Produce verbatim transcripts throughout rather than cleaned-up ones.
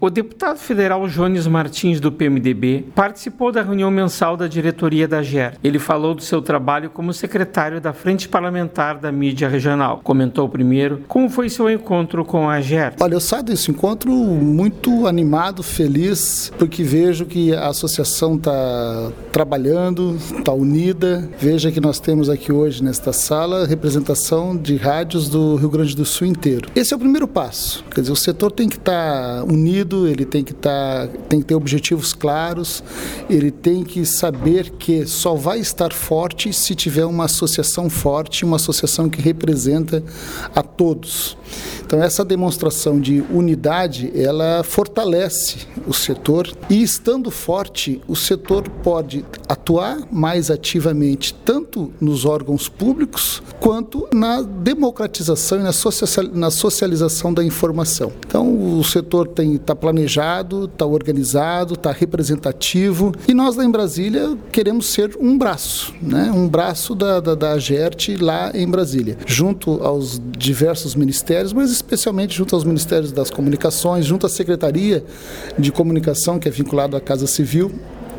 O deputado federal Jones Martins, do P M D B, participou da reunião mensal da diretoria da A G E R. Ele falou do seu trabalho como secretário da Frente Parlamentar da Mídia Regional. Comentou primeiro como foi seu encontro com a A G E R. Olha, eu saio desse encontro muito animado, feliz, porque vejo que a associação está trabalhando, está unida. Veja que nós temos aqui hoje nesta sala representação de rádios do Rio Grande do Sul inteiro. Esse é o primeiro passo. Quer dizer, o setor tem que estar unido, ele tem que, tá, tem que ter objetivos claros, ele tem que saber que só vai estar forte se tiver uma associação forte, uma associação que representa a todos. Então, essa demonstração de unidade, ela fortalece o setor e, estando forte, o setor pode atuar mais ativamente, tanto nos órgãos públicos, quanto na democratização e na socialização da informação. Então, o setor está planejado, está organizado, está representativo e nós lá em Brasília queremos ser um braço, né? um braço da, da, da A G E R T lá em Brasília, junto aos diversos ministérios, mas especialmente junto aos Ministérios das Comunicações, junto à Secretaria de Comunicação, que é vinculada à Casa Civil,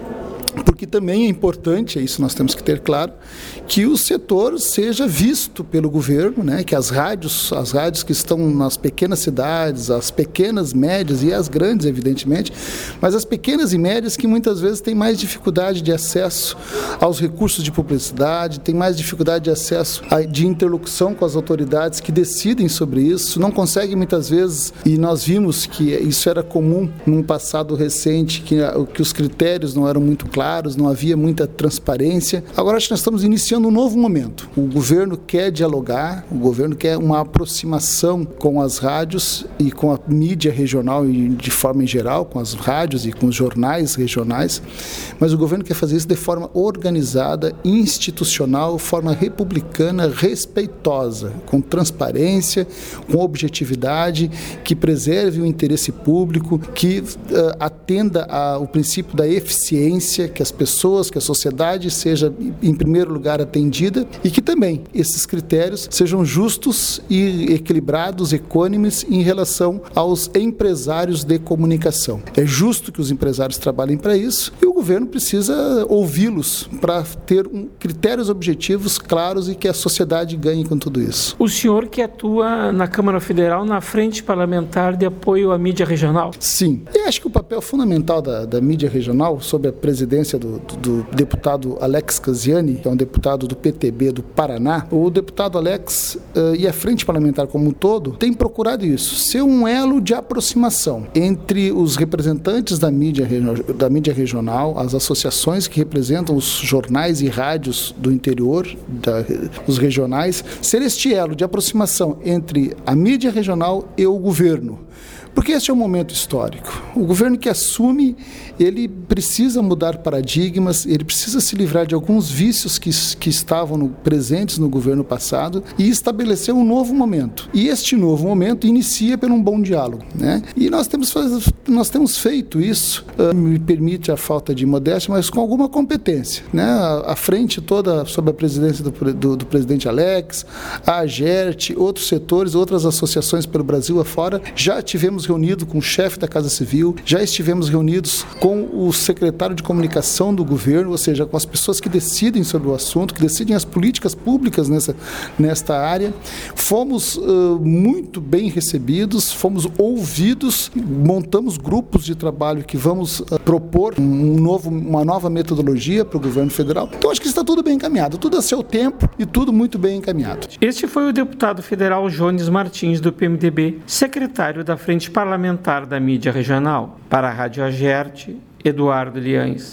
porque também é importante, isso nós temos que ter claro, que o setor seja visto pelo governo, né? que as rádios, as rádios que estão nas pequenas cidades, as pequenas, médias e as grandes, evidentemente, mas as pequenas e médias que muitas vezes têm mais dificuldade de acesso aos recursos de publicidade, têm mais dificuldade de acesso a, de interlocução com as autoridades que decidem sobre isso, não conseguem muitas vezes, e nós vimos que isso era comum num passado recente, que, que os critérios não eram muito claros, não havia muita transparência. Agora acho que nós estamos iniciando um novo momento. O governo quer dialogar, o governo quer uma aproximação com as rádios e com a mídia regional e de forma em geral, com as rádios e com os jornais regionais, mas o governo quer fazer isso de forma organizada, institucional, forma republicana, respeitosa, com transparência, com objetividade, que preserve o interesse público, que uh, atenda ao princípio da eficiência, que as pessoas, que a sociedade seja, em primeiro lugar, atendida e que também esses critérios sejam justos e equilibrados, equânimes em relação aos empresários de comunicação. É justo que os empresários trabalhem para isso e o governo precisa ouvi-los para ter um, critérios objetivos claros e que a sociedade ganhe com tudo isso. O senhor que atua na Câmara Federal na Frente Parlamentar de Apoio à Mídia Regional? Sim. E acho que o papel fundamental da, da mídia regional, sob a presidência Do, do, do deputado Alex Casiani, que é um deputado do P T B do Paraná, o deputado Alex uh, e a Frente Parlamentar como um todo tem procurado isso, ser um elo de aproximação entre os representantes da mídia, da mídia regional, as associações que representam os jornais e rádios do interior, da, os regionais, ser este elo de aproximação entre a mídia regional e o governo. Porque esse é um momento histórico. O governo que assume, ele precisa mudar paradigmas, ele precisa se livrar de alguns vícios que, que estavam no, presentes no governo passado e estabelecer um novo momento. E este novo momento inicia por um bom diálogo, né? E nós temos, nós temos feito isso, uh, me permite a falta de modéstia, mas com alguma competência, né? A, a frente toda sob a presidência do, do, do presidente Alex, a A G E R T, outros setores, outras associações pelo Brasil afora, já tivemos reunido com o chefe da Casa Civil, já estivemos reunidos com o secretário de comunicação do governo, ou seja, com as pessoas que decidem sobre o assunto, que decidem as políticas públicas nessa, nesta área. Fomos uh, muito bem recebidos, fomos ouvidos, montamos grupos de trabalho que vamos uh, propor um novo, uma nova metodologia para o governo federal. Então acho que está tudo bem encaminhado, tudo a seu tempo e tudo muito bem encaminhado. Este foi o deputado federal Jones Martins, do P M D B, secretário da Frente Parlamentar da Mídia Regional. Para a Rádio A G E R T, Eduardo Liães.